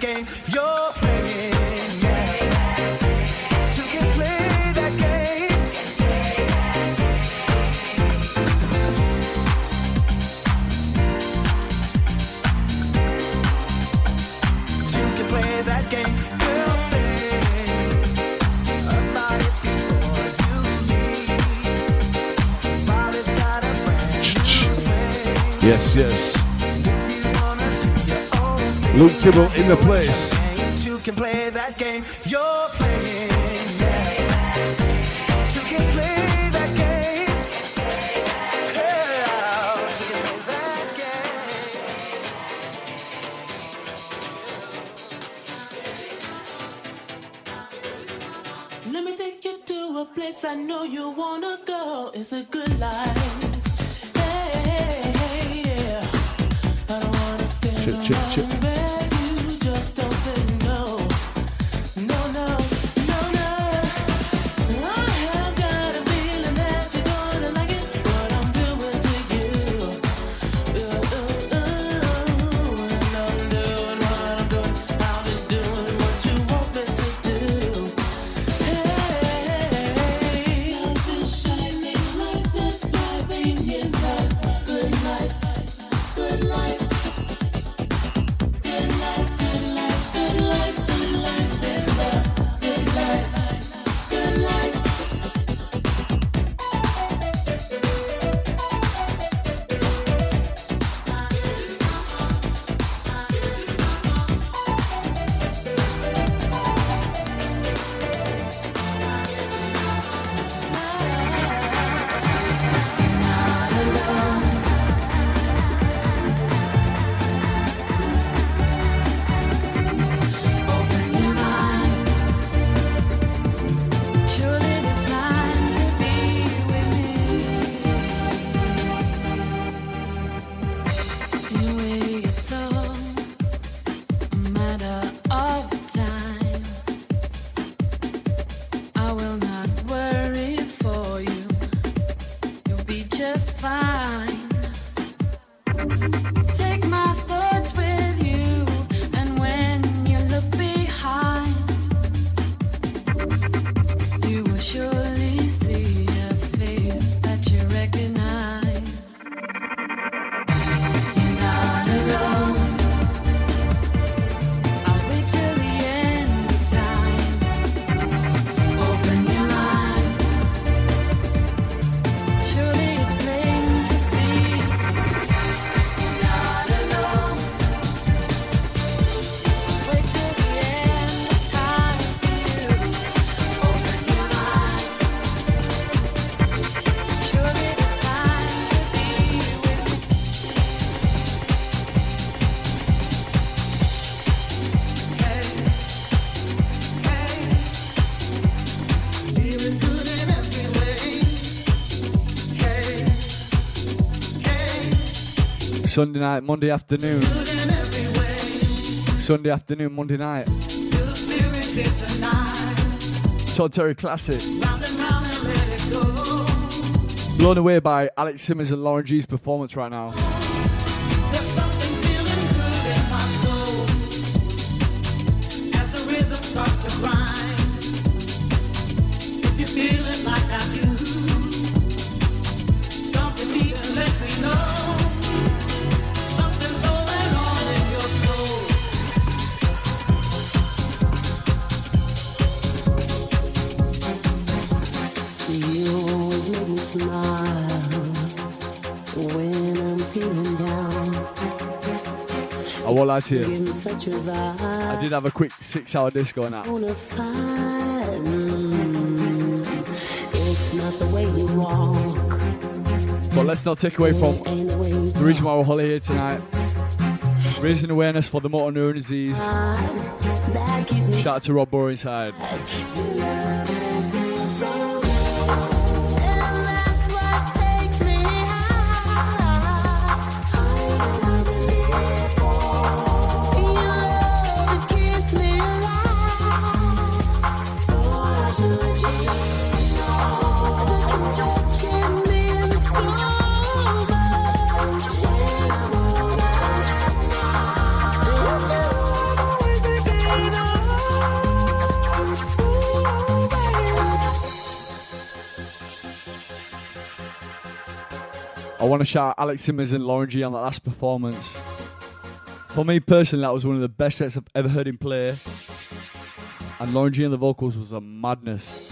game you're playing. Yeah. Two can play that game. Two can play that game you're playing. About it before you leave. Body's got a brand new swing. Yes, yes. Luke Tibble in the place. You can play that game you're playing. Yeah. You can play that game. Yeah. You can play that game. Let me take you to a place I know you wanna go. It's a good life. Hey, yeah. I don't wanna stand around and beg you. Just don't say no. No, no, no, no. I have got a feeling that you're gonna like it. What I'm doing to you. And I'm doing what I'm doing. I'll be doing what you want me to do. Life is shining, life is thriving in the good life, good life. Good life, good life, good life, good life in the good life, good life. Open your mind. Surely it's time to be with me. Anyway, it's all a matter of time. I will not worry for you. You'll be just fine. Take my thoughts with you, and when you look behind, you will surely see a face that you recognize. You're not alone. I'll wait till the end of time. Open your mind. Surely it's plain to see. You're not alone. Wait till the end of time for you. Open your mind. Surely it's time to be with me. Feeling good in every way. Sunday night, Monday afternoon. Sunday afternoon, Monday night. Todd Terry Classic. Blown away by Alex Simmons and Lauren G's performance right now. There's something feeling good in my soul as the rhythm starts to grind. If you feel it like I do, stomp your feet and let me know something's going on in your soul. You always make me smile when I'm feeling down. I won't lie to Give you. me such a vibe. I did have a quick 6-hour disco now. Wanna find, it's not the way you walk. But let's not take away from Ain't the way you the reason why we're Holly here tonight. Raising awareness for the motor neuron disease. that keeps me Shout out to Rob Bohr inside. so. And that's what takes me high. Your love, it keeps me alive. Touching me so much. want to shout out Alex Simmons and Lauren G on that last performance. For me personally, that was one of the best sets I've ever heard him play. And Lauren G on the vocals was a madness.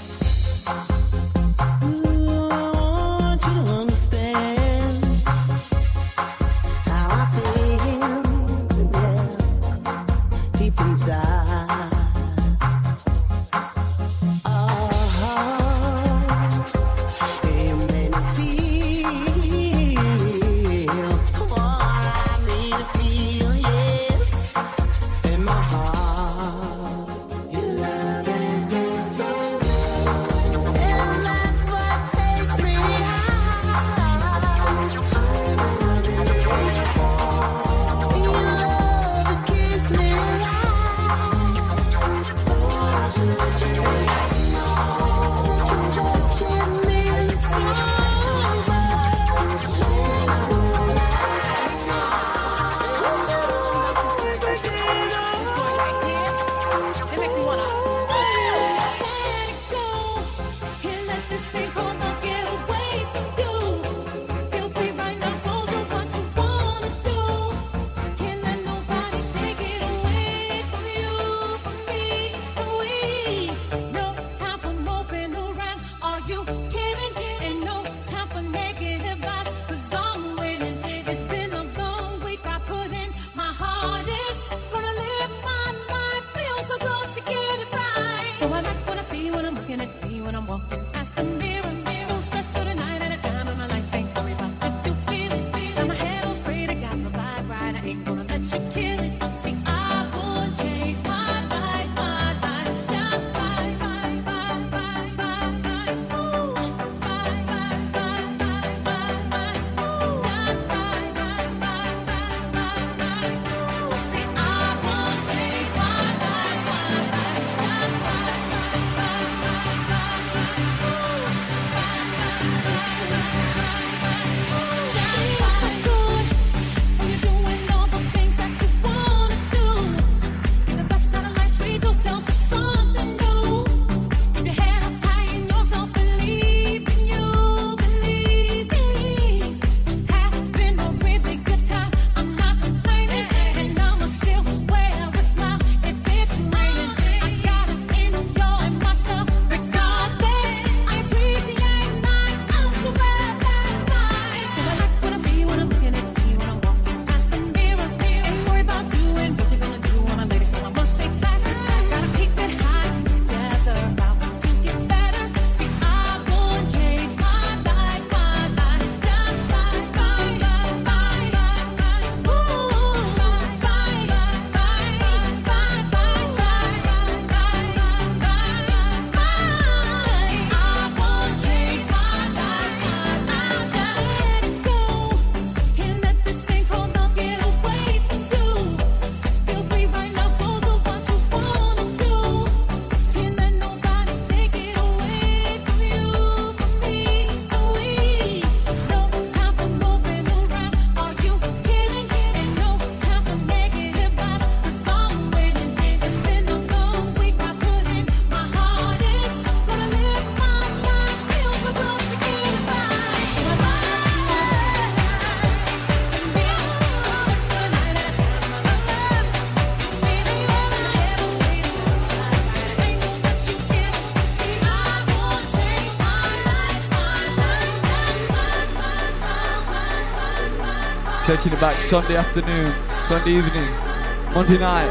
Taking it back Sunday afternoon, Sunday evening, Monday night.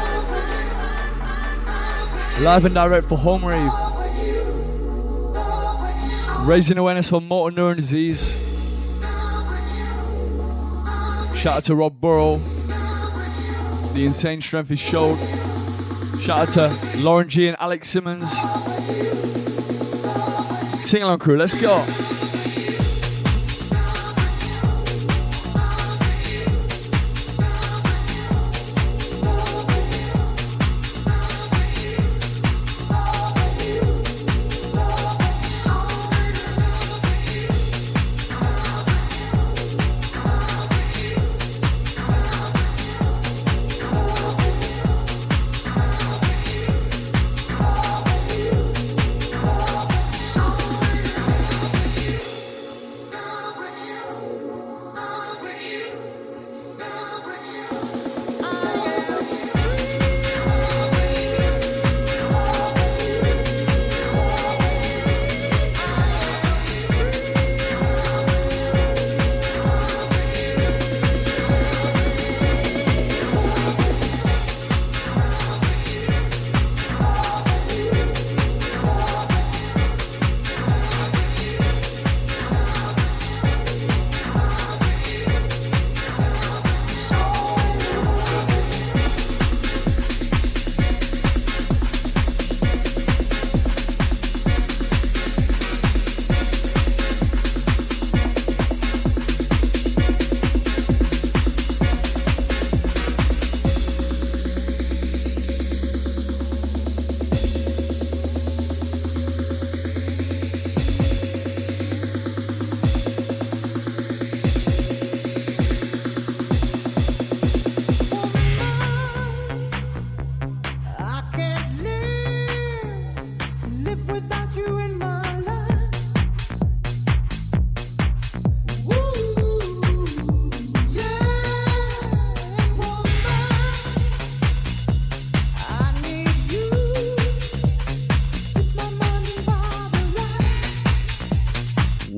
Live and direct for Home Rave. Raising awareness for motor neuron disease. Shout out to Rob Burrow. The insane strength he showed. Shout out to Lauren G and Alex Simmons. Sing along crew, let's go.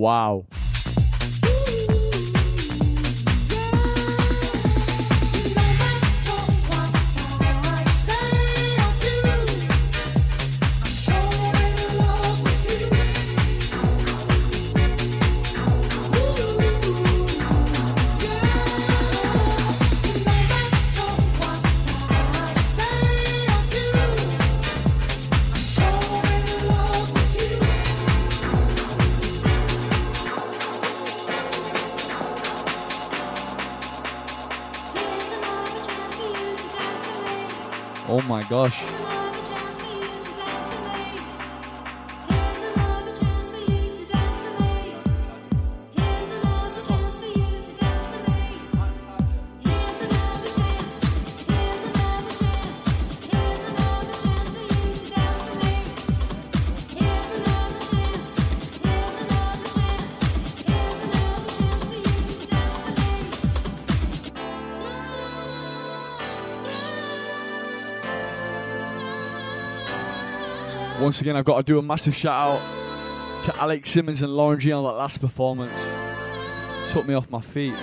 Wow. Oh my gosh. Once again, I've got to do a massive shout out to Alex Simmons and Lauren G on that last performance. Took me off my feet.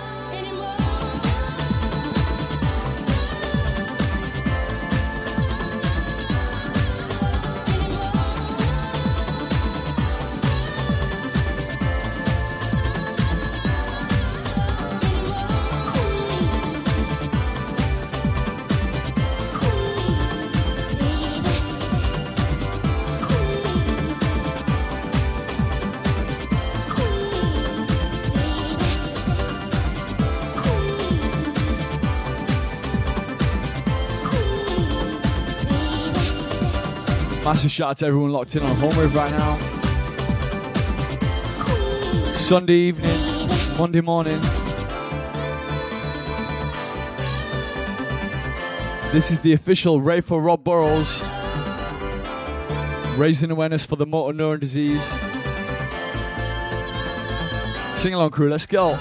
Massive shout out to everyone locked in on Home Rave right now. Sunday evening, Monday morning. This is the official rave for Rob Burrows. Raising awareness for the motor neuron disease. Sing along, crew, let's go.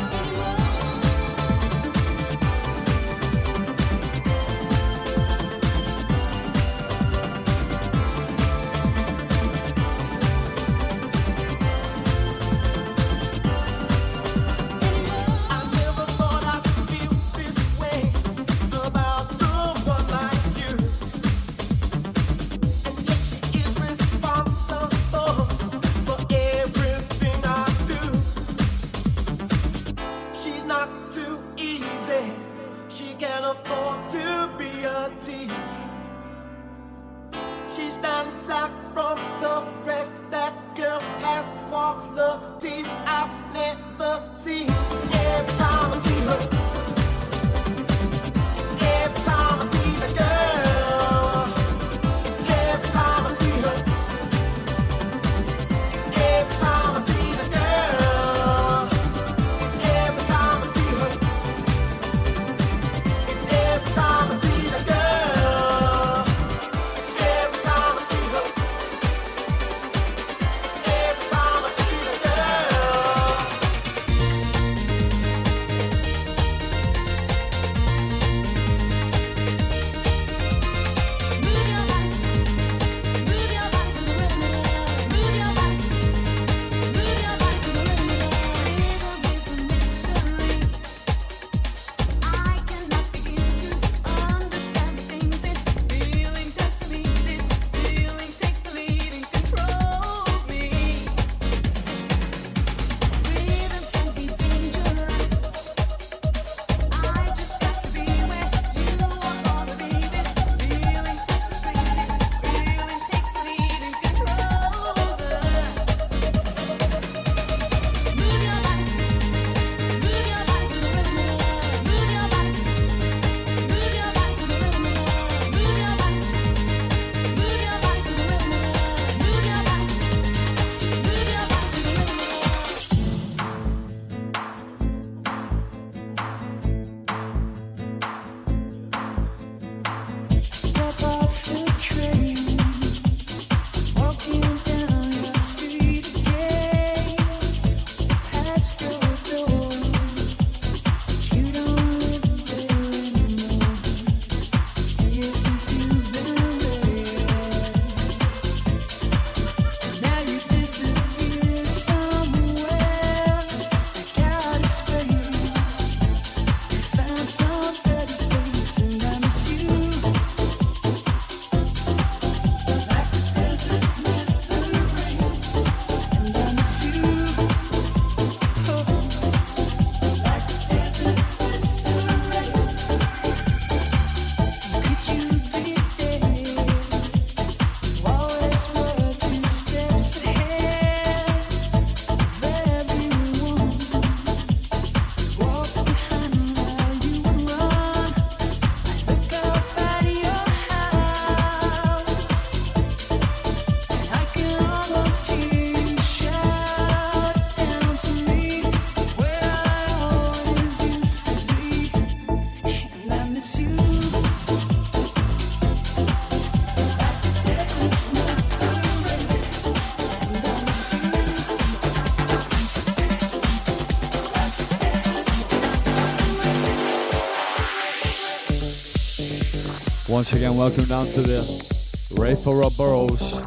Once again, welcome down to the Rave for Rob Burrows.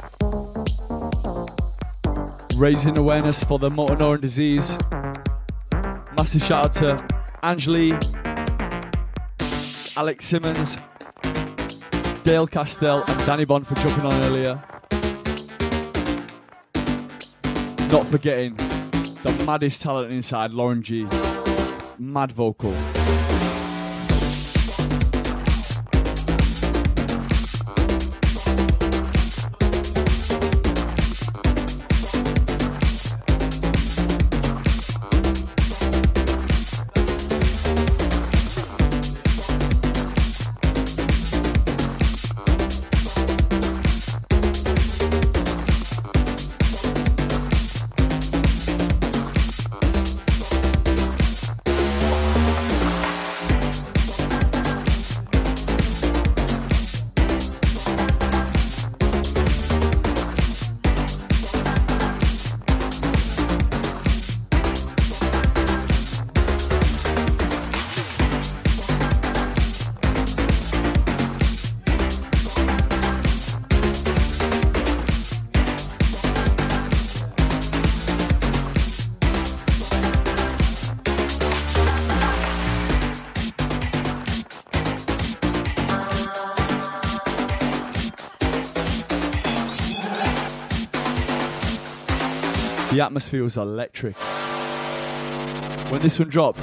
Raising awareness for the motor neuron disease. Massive shout out to Angeli, Alex Simmons, Dale Castell and Danny Bond for jumping on earlier. Not forgetting the maddest talent inside, Lauren G. Mad vocal. The atmosphere was electric. When this one dropped,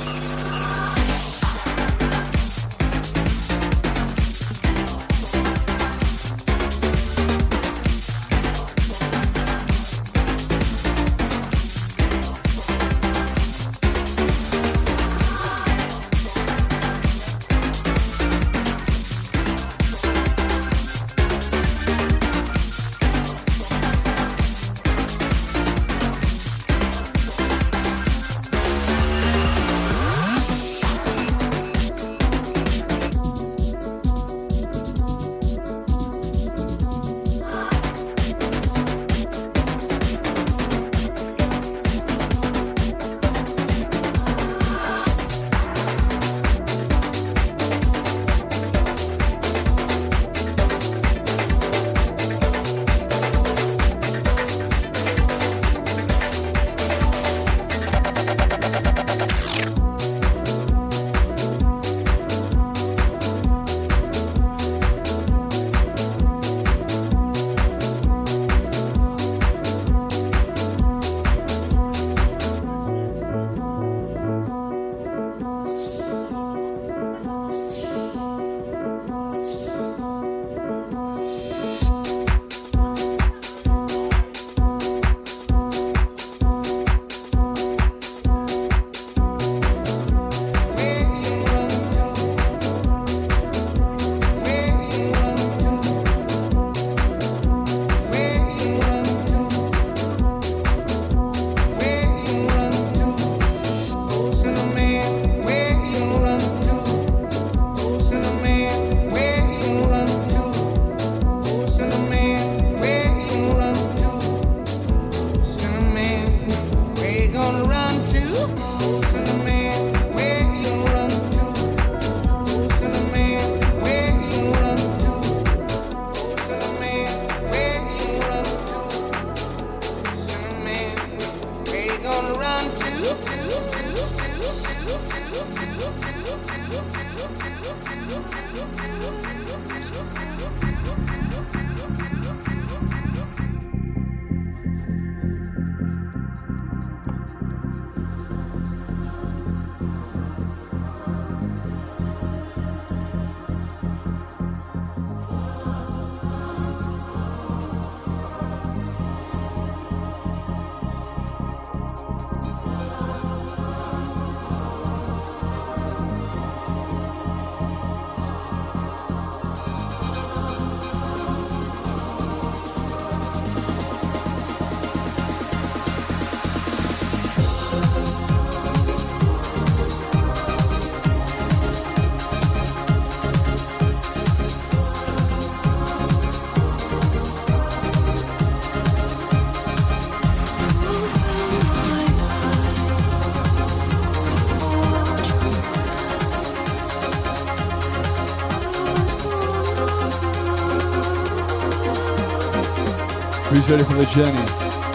Who's ready for the journey?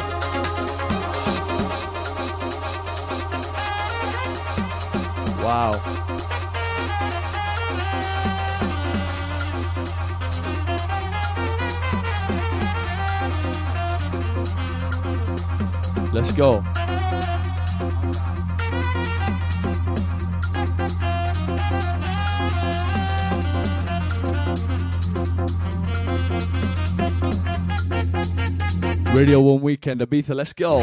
Wow. Let's go. Radio 1 weekend, Ibiza, let's go.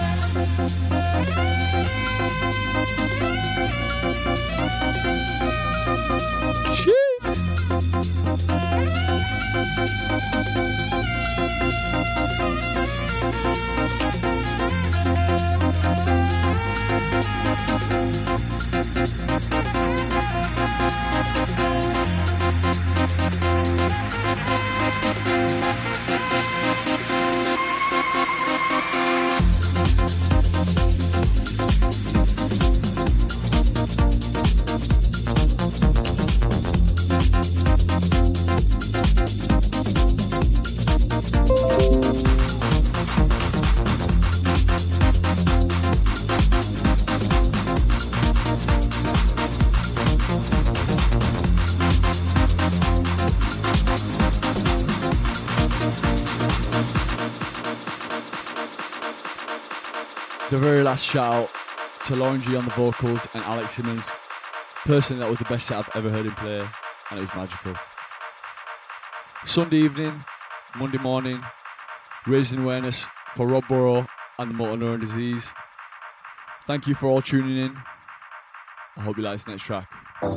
The very last shout out to Lauren G on the vocals and Alex Simmons. Personally, that was the best set I've ever heard him play, and it was magical. Sunday evening, Monday morning, raising awareness for Rob Burrow and the motor neuron disease. Thank you for all tuning in. I hope you like this next track.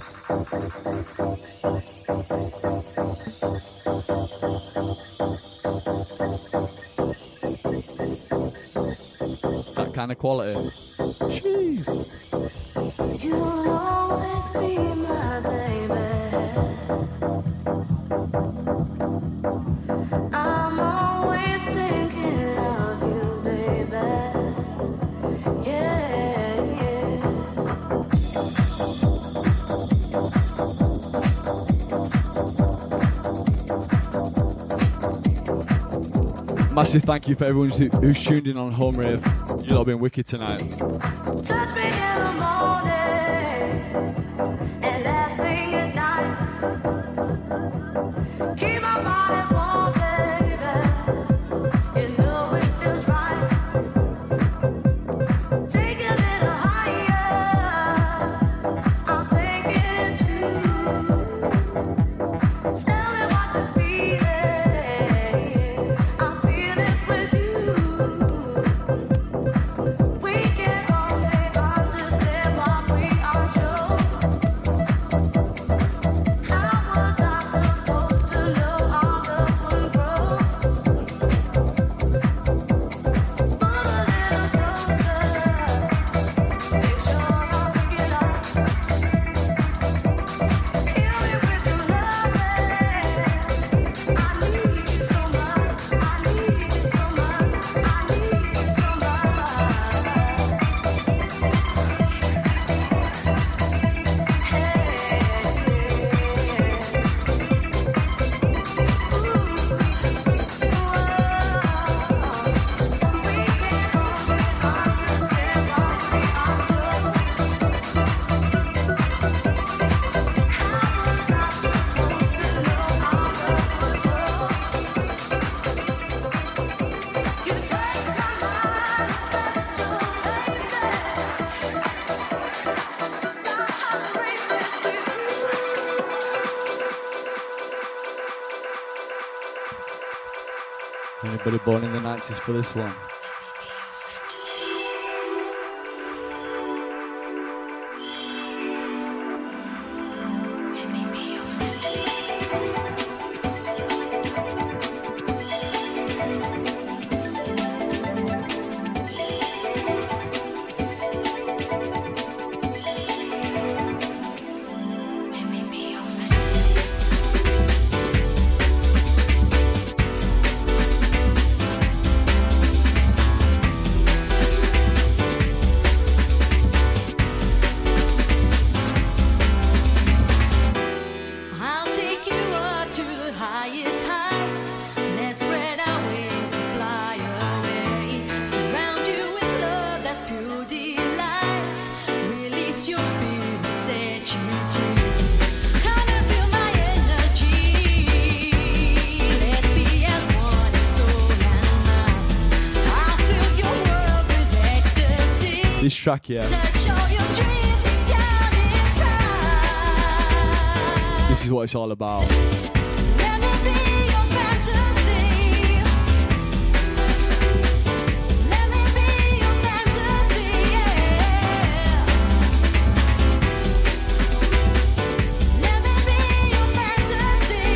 That kind of quality. Jeez. You'll always be my baby. I'm always thinking of you, baby. Yeah, yeah. Massive thank you for everyone who's tuned in on Home Rave. You lot have been wicked tonight. Touch me in the morning and last thing at night. Keep my body warm, baby. You know it feels right. Take a little higher. I'm thinking too. Tell me what you're feeling. I feel it with you. We can only understand what we are shown. How was I supposed to know how love would grow? Move a little closer. Make sure I'm looking up. Heal me with your love. I need you so much. I need you so much. I need you so Anybody born in the 90s for this one? track here. Touch all your dreams down inside. This is what it's all about. Let me be your fantasy. Let me be your fantasy, yeah. Let me be your fantasy.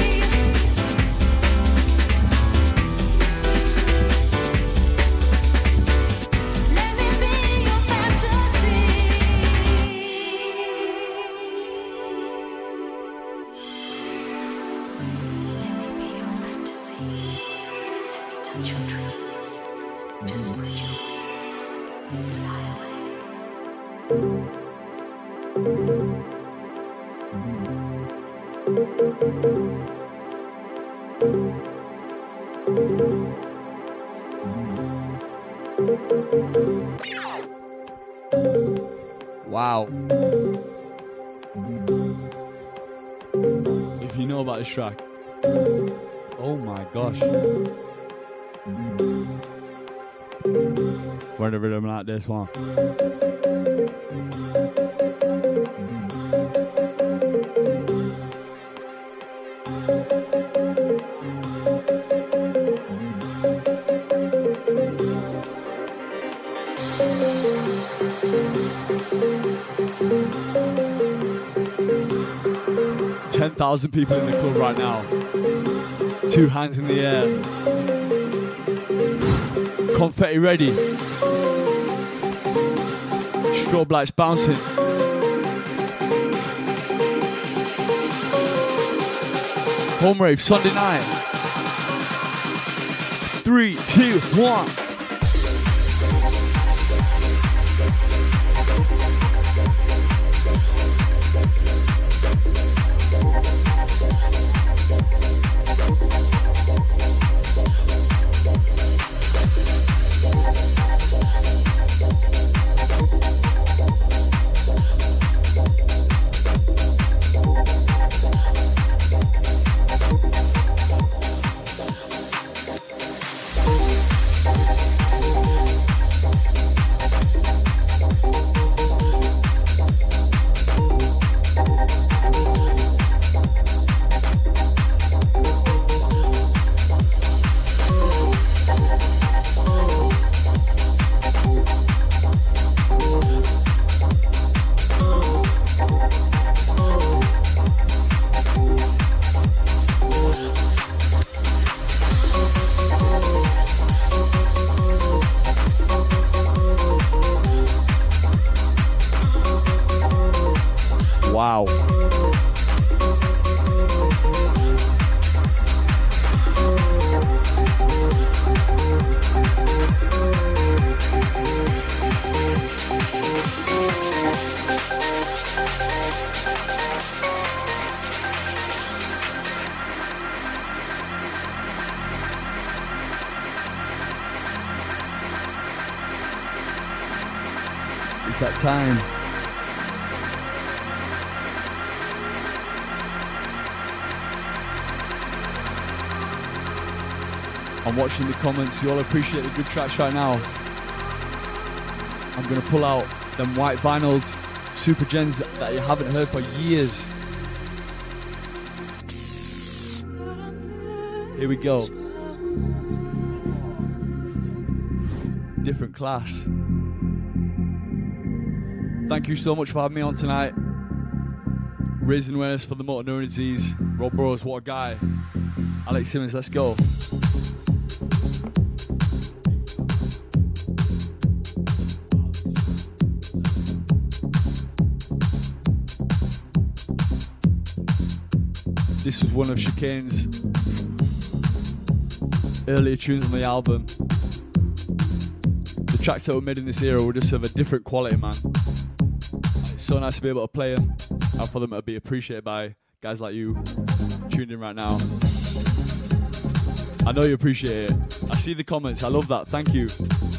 Let me be your fantasy. Touch your dreams, just spread your wings and fly away. Wow. If you know about this track, oh my gosh. We're in a rhythm like this one. $10,000 people in the club right now. 2 hands in the air. Confetti ready. Strobe lights bouncing. Home rave Sunday night. 3, 2, 1. Wow. It's that time. I'm watching the comments. You all appreciate the good tracks right now. I'm going to pull out them white vinyls, super gens that you haven't heard for years. Here we go. Different class. Thank you so much for having me on tonight. Raising awareness for the motor neuron disease. Rob Burrows, what a guy. Alex Simmons, let's go. This was one of Chicane's earlier tunes on the album. The tracks that were made in this era were just of a different quality, man. It's so nice to be able to play them and for them to be appreciated by guys like you tuned in right now. I know you appreciate it. I see the comments. I love that. Thank you.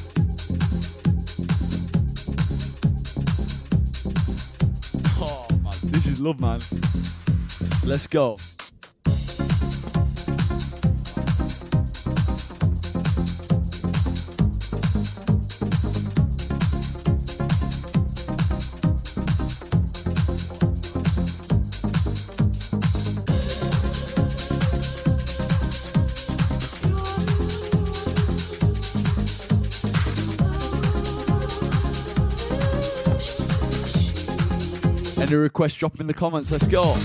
Oh, man. This is love, man. Let's go. Any requests, drop in the comments. Let's go.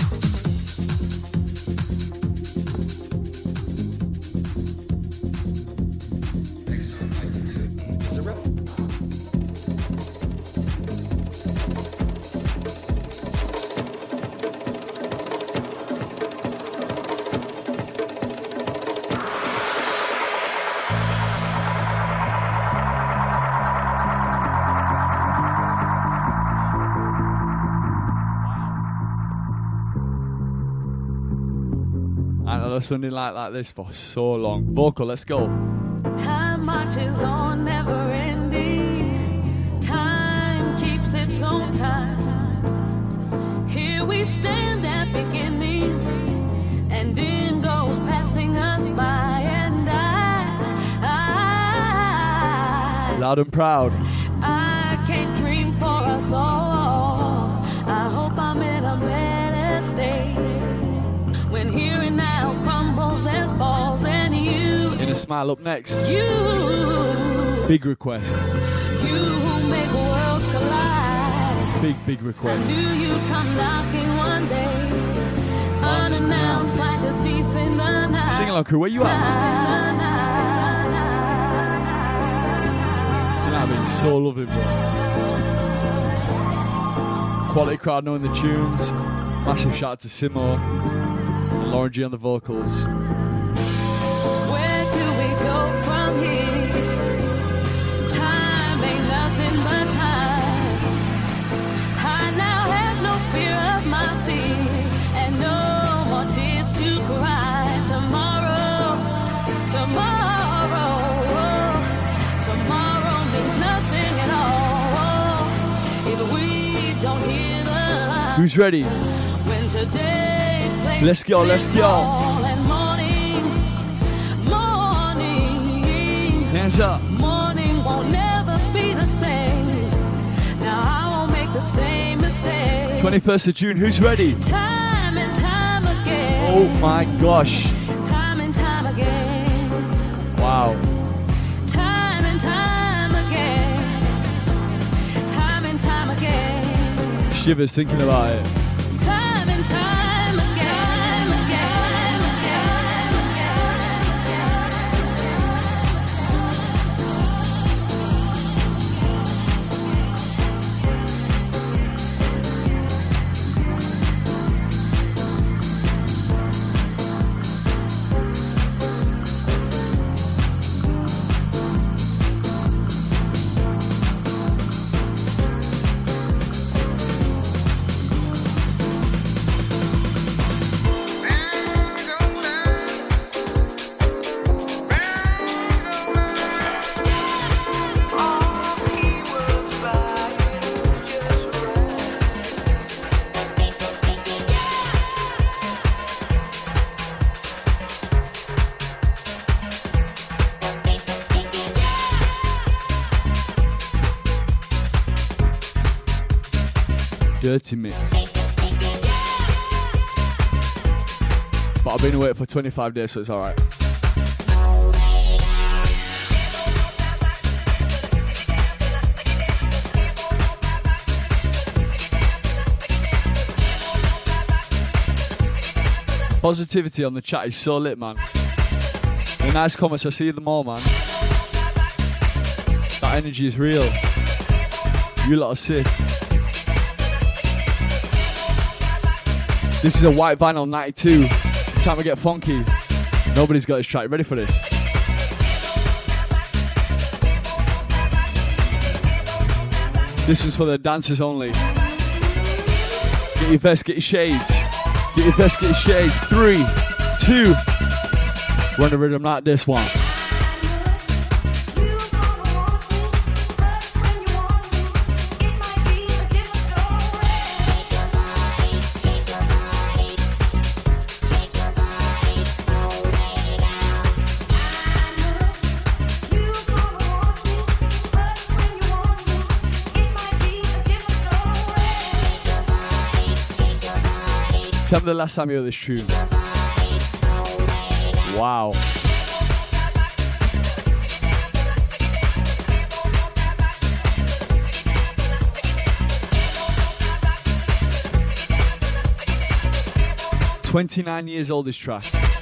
Something like this for so long. Vocal, let's go. Time marches on, never ending. Time keeps its own time. Here we stand at beginning, and in goes passing us by. And I Loud and proud. I can't dream for us all. I hope I'm in a better state. When here and now crumbles and falls, and you In a Smile up next. You Big request. You who make worlds collide. Big request. I knew you'd come knocking one day, unannounced like a thief in the night. Sing along, crew. Where you at? Tonight been so lovely, bro. Quality crowd knowing the tunes. Massive shout out to Simo. Lauren G on the vocals. Where do we go from here? Time ain't nothing but time. I now have no fear of my fears, and no more tears to cry. Tomorrow means nothing at all if we don't hear the line. Who's ready? When today Let's go, let's go. Morning, Hands up. morning won't never be the same. Now I won't make the same mistake. 21st of June, who's ready? Time and time again. Oh my gosh. Time and time again. Wow. Time and time again. Time and time again. Shivers thinking about it. Time and time again. Dirty mix. But I've been away for 25 days, so it's alright. Positivity on the chat is so lit, man. The nice comments, I see them all, man. That energy is real. You lot are sick. This is a white vinyl 92. It's time to get funky. Nobody's got this track. You ready for this? This is for the dancers only. Get your vest, get your shades. Get your vest, get your shades. 3, 2. Run the rhythm like this one. Tell me the last time you heard this tune. Wow. 29 years old, this track.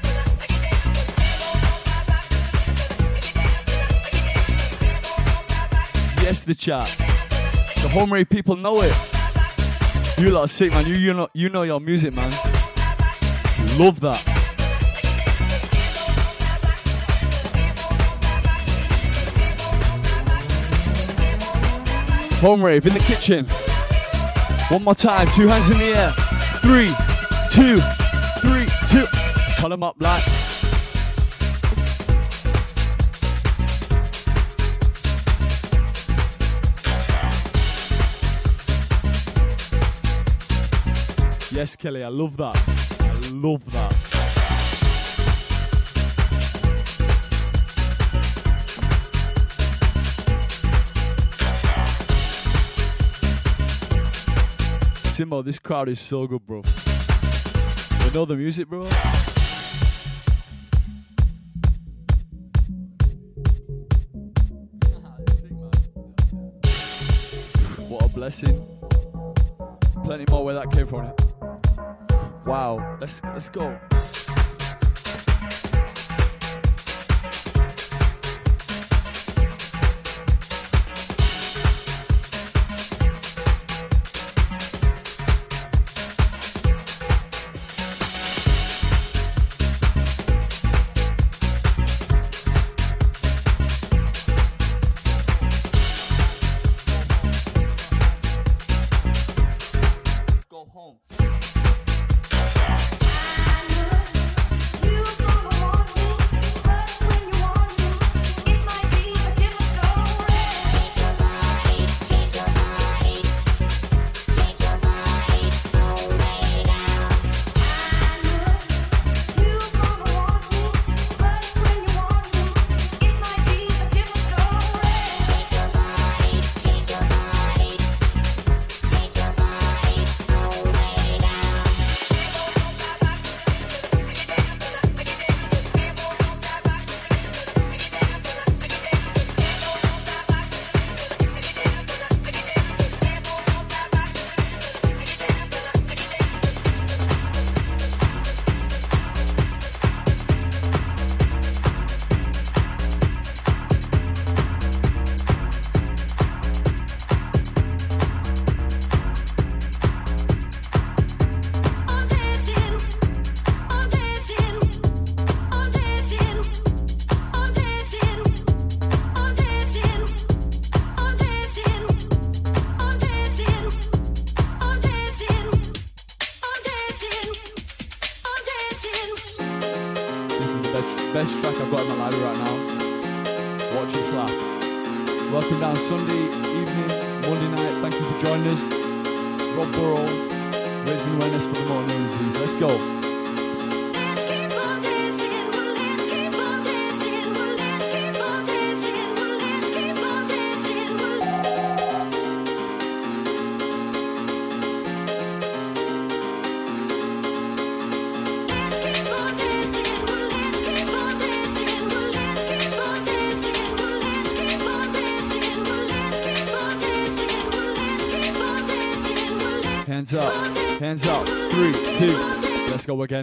Yes, the chat. The home rave people know it. You lot are sick, man. You know your music, man. Love that. Home rave in the kitchen. One more time. 2 hands in the air. 3, 2, 3, 2. Call them up, black. Yes, Kelly, I love that. I love that. Simo, this crowd is so good, bro. They know the music, bro. What a blessing. Plenty more where that came from. Wow, let's go. Best track I've got in my library right now. Watch it slap. Welcome down Sunday evening, Monday night. Thank you for joining us. Rob Burrow, raising awareness for the morning disease. Let's go. Let's keep on dancing, let's keep on dancing, let's keep on dancing, let's keep on dancing. Let's keep on dancing, let's keep on dancing, let's keep on dancing, let's keep on dancing, let's keep on dancing, let's keep on dancing. Hands up, hands up. 3, 2, let's go again.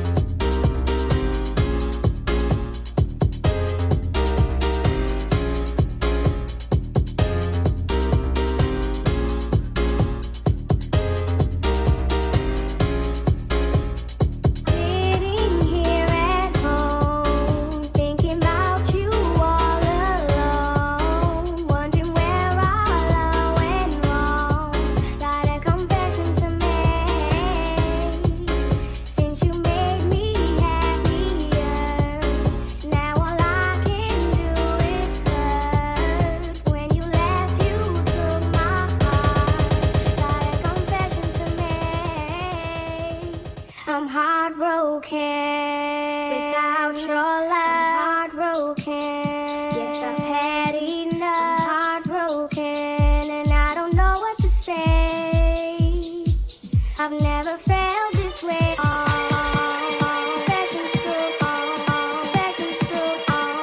Sitting here at home, thinking about you all alone, wondering where our love went wrong. Got a confession to make. Since you made me happier, now all I can do is hurt. When you left, you took my heart. Got a confession to make. I'm heartbroken without your love. Heartbroken. Yes, I've had enough. Heartbroken, and I don't know what to say. I've never felt this way. Confession to, confession to,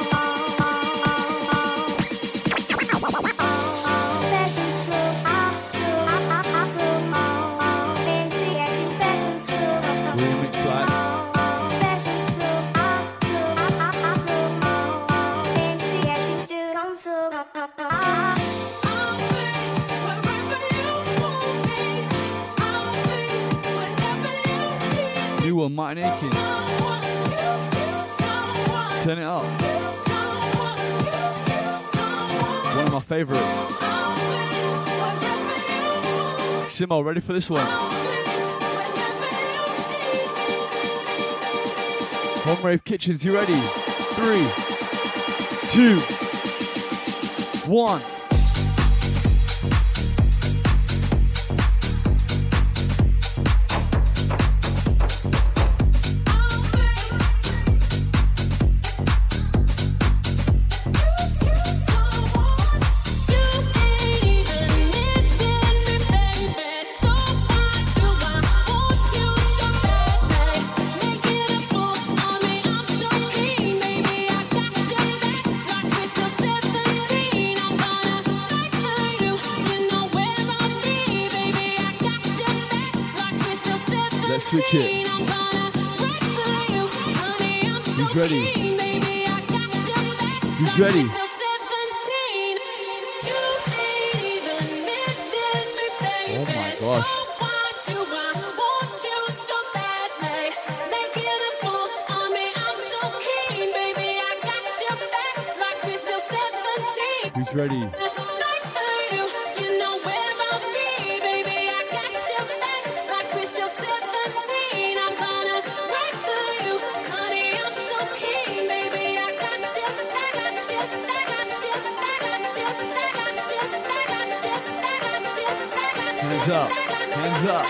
confession to, into yes, confession to. Remix like one, Martin Aiken. Turn it up. One of my favourites. Simo, ready for this one? Home Rave Kitchens, you ready? 3, 2, 1. Switch it. Who's ready? Who's ready? Oh my gosh. Who's ready? Hands up, hands up.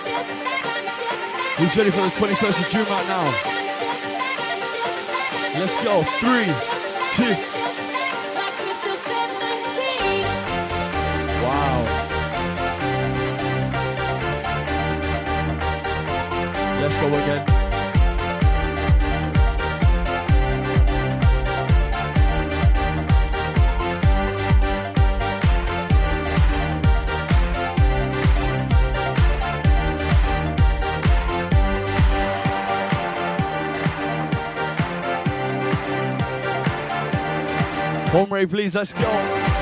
Who's ready for the 21st of June right now? Let's go, 3, 2. Wow. Let's go again. Home Rave, please, let's go.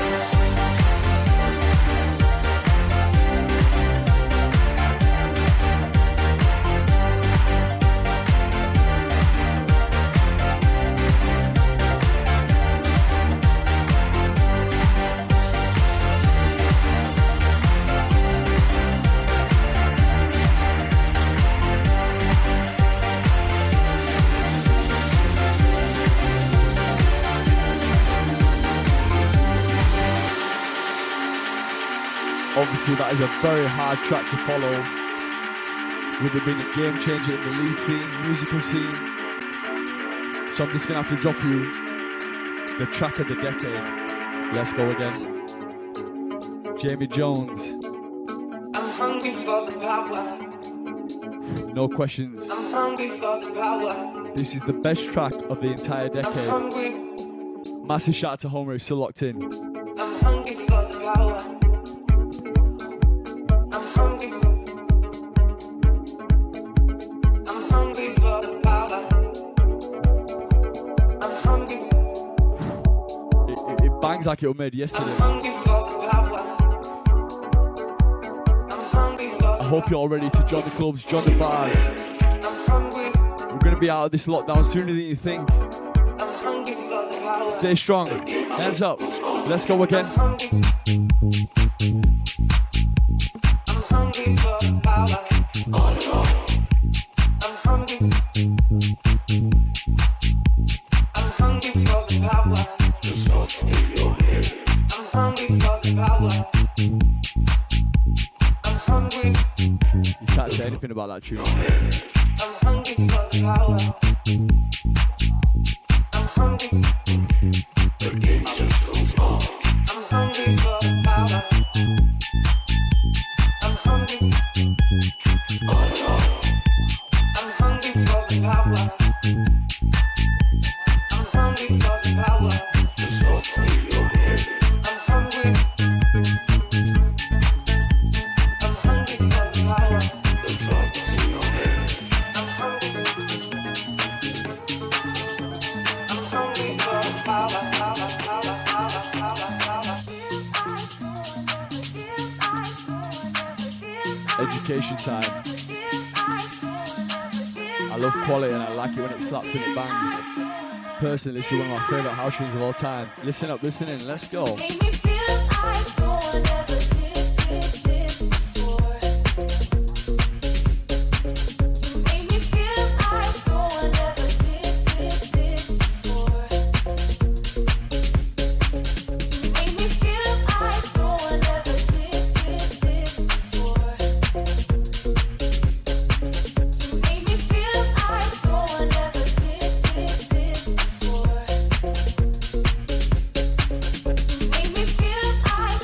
Obviously, that is a very hard track to follow, with it being a game changer in the lead scene, musical scene. So I'm just gonna have to drop you the track of the decade. Let's go again. Jamie Jones. I'm hungry for the power. No questions. I'm hungry for the power. This is the best track of the entire decade. I'm hungry. Massive shout out to Home Rave, still locked in. I'm hungry for the power. Bangs like it was made yesterday. I hope you're all ready to join the clubs, join the bars. We're going to be out of this lockdown sooner than you think. Stay strong. Hands up. Let's go again. You can't say anything about that tune. I'm hungry for the power. I'm hungry. The game just goes on. I'm hungry for the power. I'm hungry. I'm hungry for the power. I'm hungry for the power. The thoughts in your head. I'm hungry. I'm hungry for the power. The thoughts in your head. I'm hungry. I'm hungry for the power. Education time. love quality and I like it when it slaps and it bangs. Personally, this is one of my favourite house tunes of all time. Listen up, listen in, let's go. Make me feel like no one ever did before. You make me feel like no one ever did before. You make me feel like no one ever did before. You make me feel like no one ever did before. Make me feel like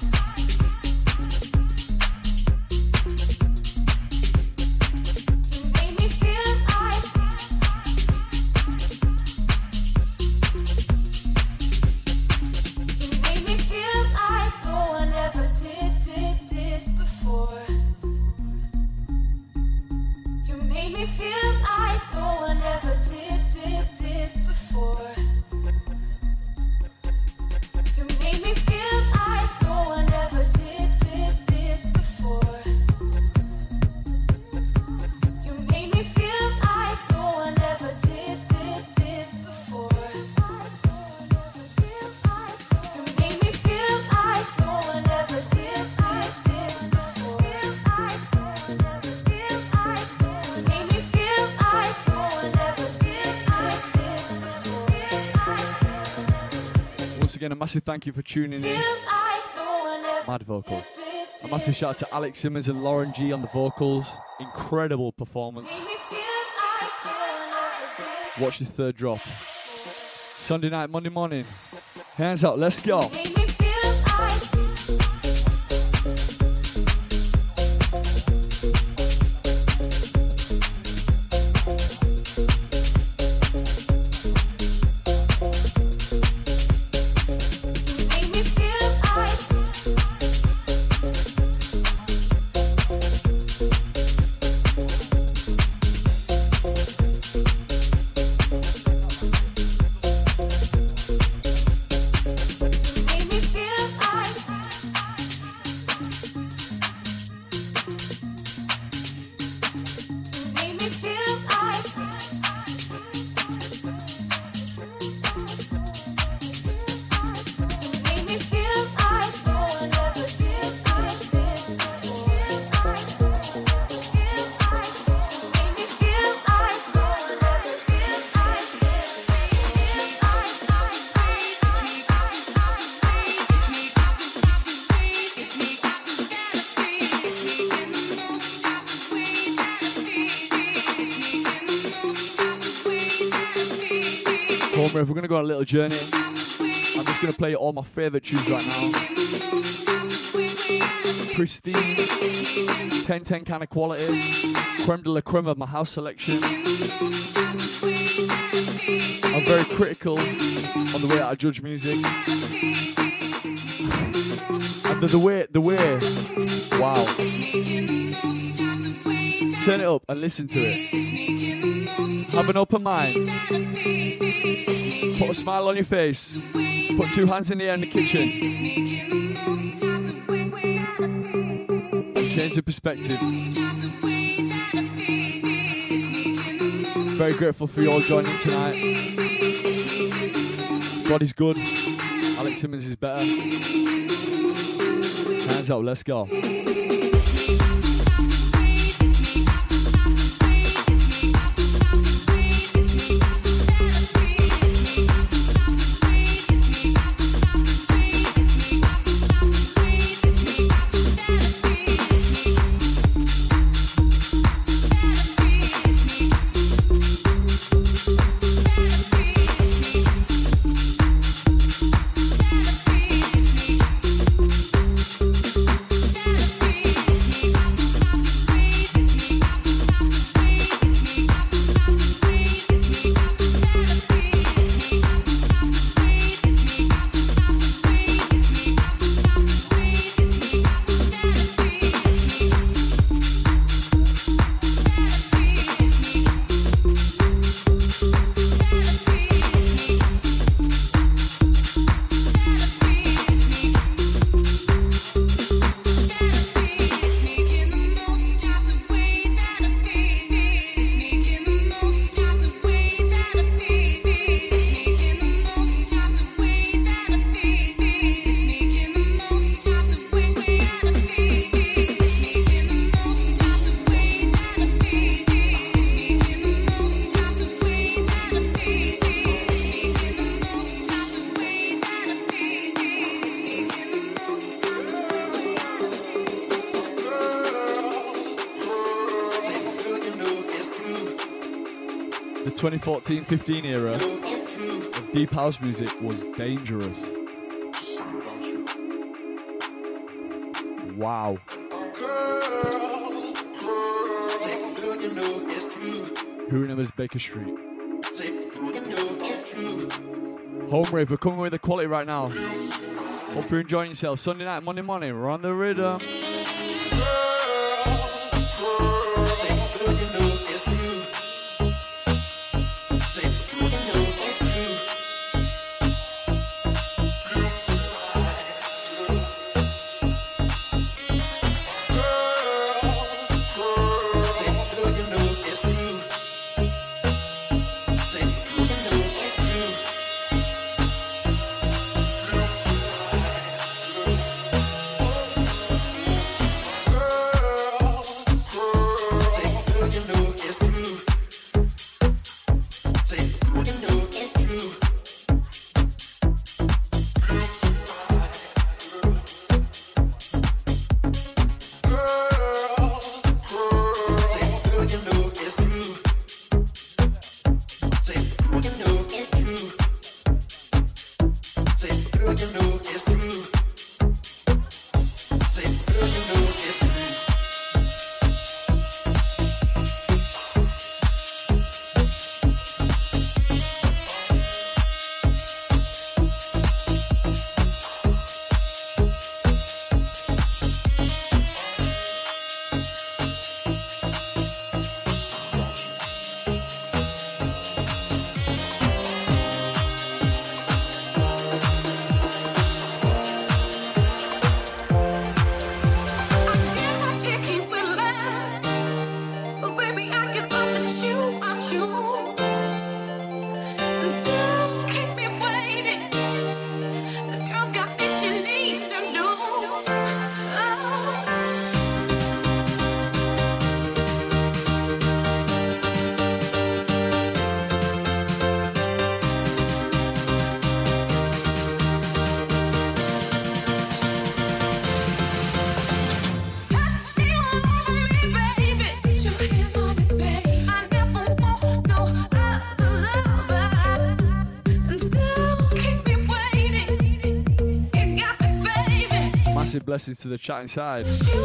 again, a massive thank you for tuning in. Mad vocal. A massive shout out to Alex Simmons and Lauren G on the vocals. Incredible performance. Watch this third drop. Sunday night, Monday morning. Hands up, let's go. If we're going to go on a little journey, I'm just going to play all my favourite tunes right now. Pristine, 10-10 kind of quality, creme de la creme of my house selection. I'm very critical on the way I judge music. And the way, wow. Turn it up and listen to it. Have an open mind. Put a smile on your face. Put two hands in the air in the kitchen. Change the perspective. Very grateful for you all joining tonight. God is good. Alex Simmons is better. Hands up, let's go. The 2014-15 era of deep house music was dangerous. Wow. Who remembers Baker Street? Home Rave, we're coming with the quality right now. Hope you're enjoying yourself. Sunday night, Monday morning, we're on the rhythm. Blessings to the chat inside.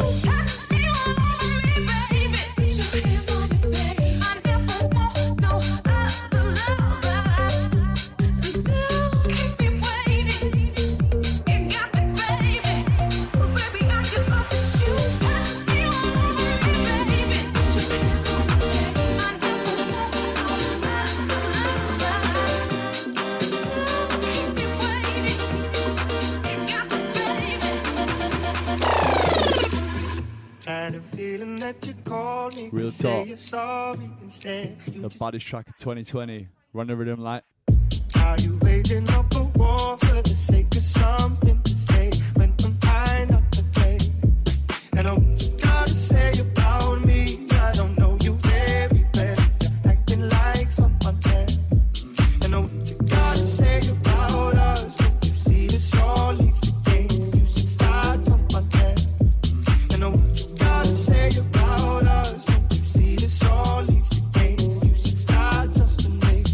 Real talk. The baddest track of 2020. Run the rhythm like. Are you waging up a war for the sake of something to say when I'm high not today? And I what you gotta say about me. I don't know you very well. You're acting like someone else. And I what you gotta say about us. Don't you see this all leads to games? You should start someone else. And I what you gotta say about us. Don't you see this all leads to games? You should start just a name.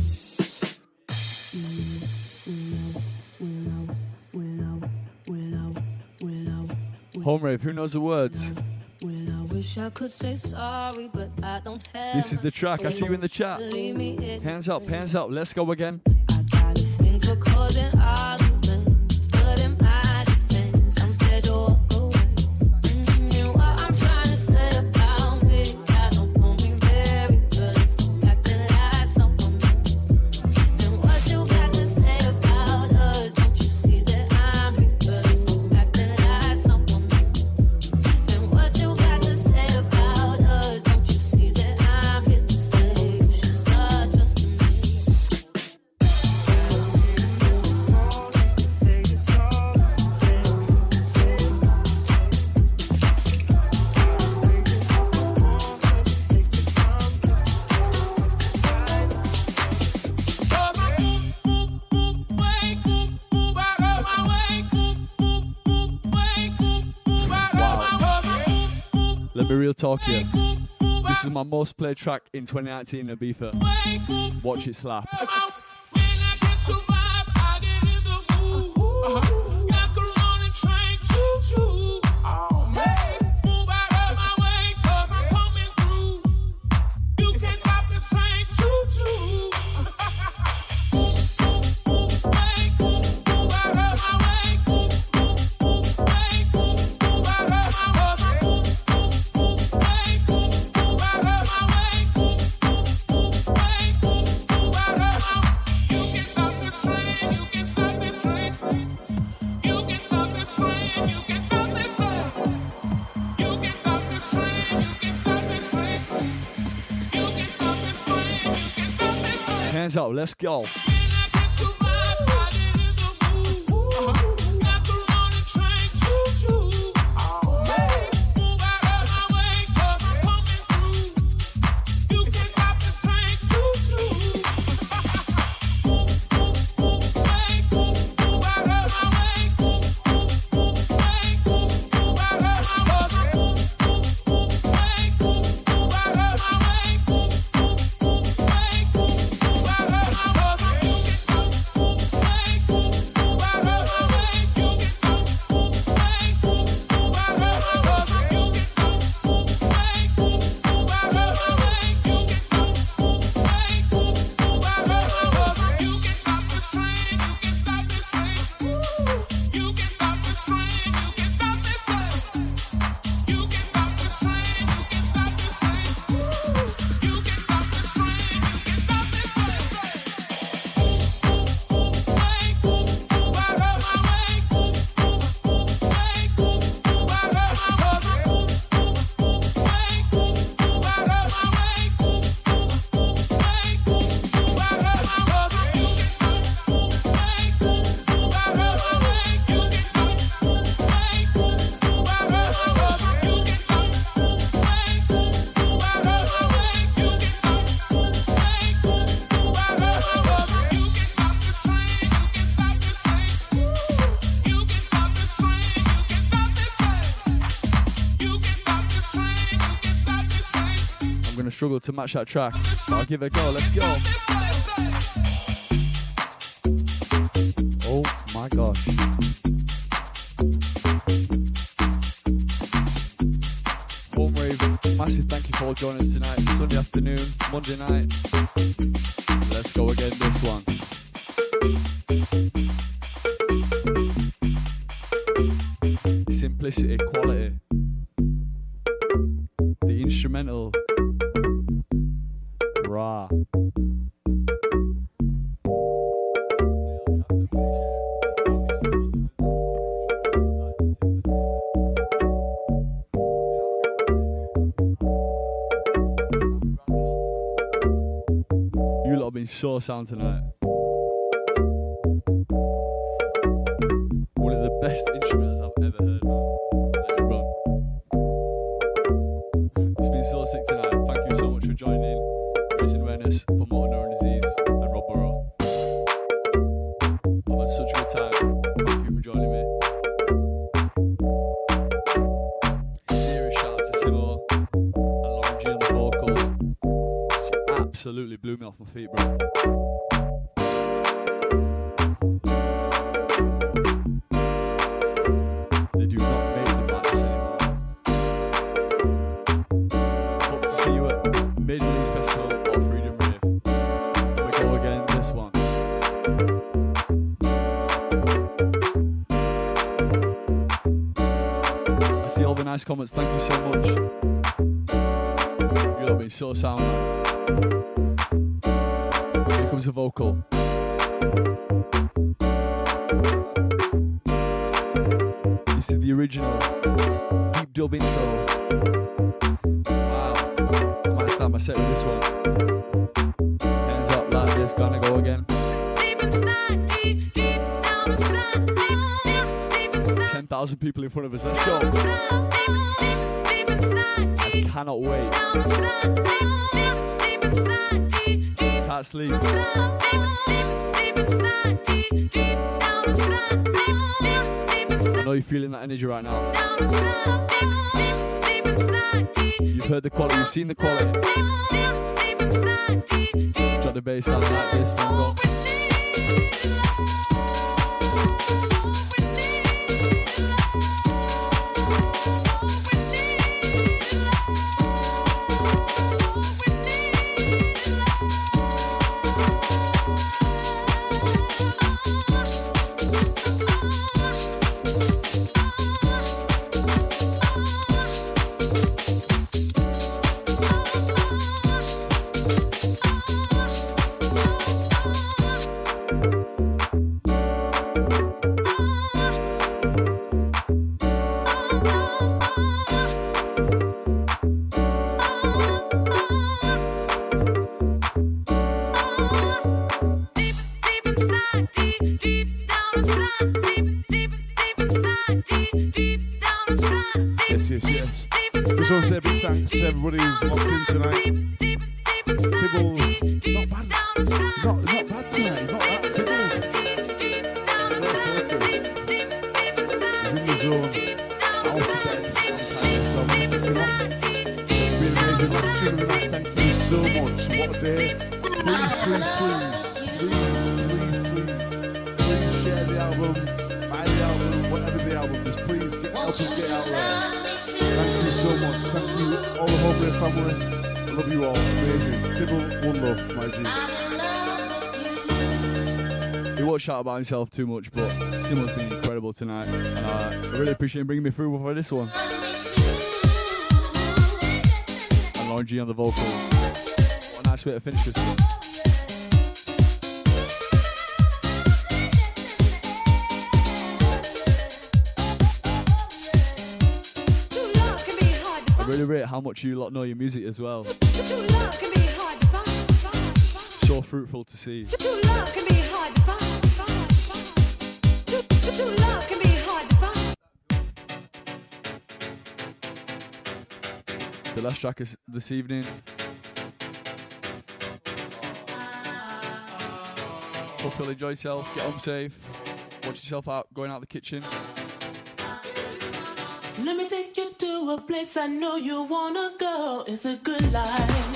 Home Rave, who knows the words? Well, I wish I could say sorry, but I don't have. This is the track. I see you in the chat. Hands up, let's go again. I got a thing for causing arguments, but in my defense, I'm scared to walk away. You know what I'm trying to say about me. I don't know me very well if I'm acting like someone else. And what you got to say about us? Don't you see that I'm here? Well, if I'm acting like someone else. And what you got to say about us? Don't you see that I'm here to say you should start trusting me? Let me real talk here. This This is my most played track in 2019 in Ibiza. Watch it slap. Hands up, let's go. Struggle to match that track, but I'll give it a go. Let's go. Oh my gosh. Home rave, massive thank you for joining us tonight. Sunday afternoon, Monday night. Let's go again this one. Simplicity, quality. The instrumental. Raw. You lot have been so sound tonight. One of the best instruments I've ever heard, man. Let it run. It's been so sick tonight. Thank you so much for joining. Raising awareness for motor neuron disease and Rob Burrow. I've had such a good time. Thank you for joining me. Serious shout out to Simo and Lauren G on the vocals. She absolutely blew me off my feet, bro. They do not make them like this anymore. Hope to see you at Middle East Festival or Freedom Rave. We go again this one. I see all the nice comments. Thank you so much. You lot been so sound, man. Here comes a vocal. This is the original deep dub intro. Wow. I might start my set with this one. Hands up like this, gonna go again. Deep inside, deep down inside, deep inside. 10,000 people in front of us, let's go. I cannot wait. Can't sleep. I know you're feeling that energy right now. You've heard the quality, you've seen the quality. Drop the bass sound like this one go. Yes. Just want to say a big thanks to everybody who's locked in tonight. Tibbles, not bad. Not bad tonight. Not that Tibbles. So focused. He's in the zone. Out of bed. So really amazing. Last tune of the night. Thank you so much. What a day. Please share the album, buy the album, whatever the album is. Please help us get out there. Thank you so much. Thank you, all the Mowbray family. I love you all. Amazing. Tibble, one love, my G. He won't shout about himself too much, but Simo's been incredible tonight. And I really appreciate him bringing me through for this one. And Lauren G on the vocals. What a nice way to finish this one. I really rate how much you lot know your music as well. So fruitful to see. The last track is this evening. Hope you'll enjoy yourself, get home safe, watch yourself out, going out the kitchen. Let me take you to a place I know you wanna go. It's a good life.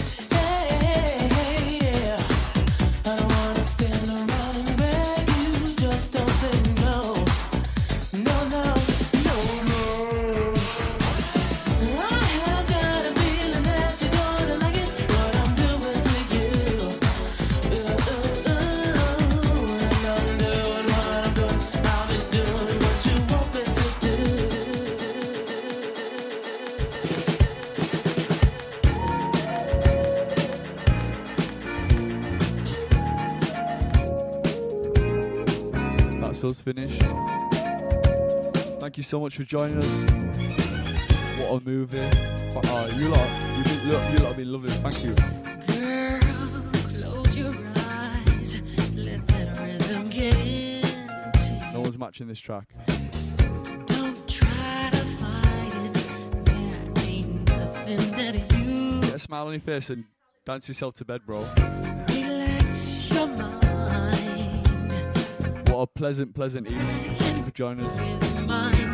Hey, yeah. I don't wanna stand around and beg you. Just don't say no. No, no, no, no. I have got a feeling that you're gonna like it. What I'm doing to you. And I'm doing what I'm doing. I'll be doing what you want me to do. That's us finished. Thank you so much for joining us. What a movie. You lot have been lovely. Thank you. Girl, close your eyes. Let that rhythm get into you. No one's matching this track. Don't try to fight it. There ain't nothing that you Get a smile on your face and dance yourself to bed, bro. relax your mind. What a pleasant evening. Thank you for joining us. With mine.